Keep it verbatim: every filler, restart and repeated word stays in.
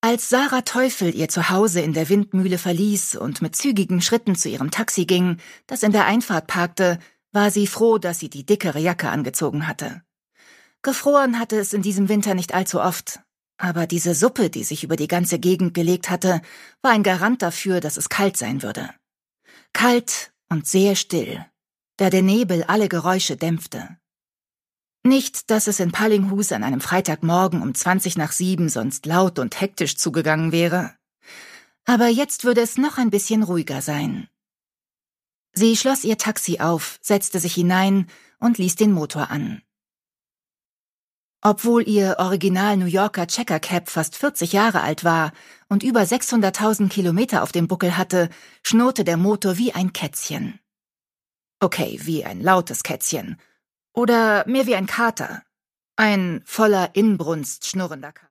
Als Sarah Teufel ihr Zuhause in der Windmühle verließ und mit zügigen Schritten zu ihrem Taxi ging, das in der Einfahrt parkte, war sie froh, dass sie die dickere Jacke angezogen hatte. Gefroren hatte es in diesem Winter nicht allzu oft, aber diese Suppe, die sich über die ganze Gegend gelegt hatte, war ein Garant dafür, dass es kalt sein würde. Kalt und sehr still, da der Nebel alle Geräusche dämpfte. Nicht, dass es in Pallinghus an einem Freitagmorgen um zwanzig nach sieben sonst laut und hektisch zugegangen wäre. Aber jetzt würde es noch ein bisschen ruhiger sein. Sie schloss ihr Taxi auf, setzte sich hinein und ließ den Motor an. Obwohl ihr Original New Yorker Checker Cab fast vierzig Jahre alt war und über sechshunderttausend Kilometer auf dem Buckel hatte, schnurrte der Motor wie ein Kätzchen. Okay, wie ein lautes Kätzchen. Oder mehr wie ein Kater. Ein voller Inbrunst schnurrender Kater.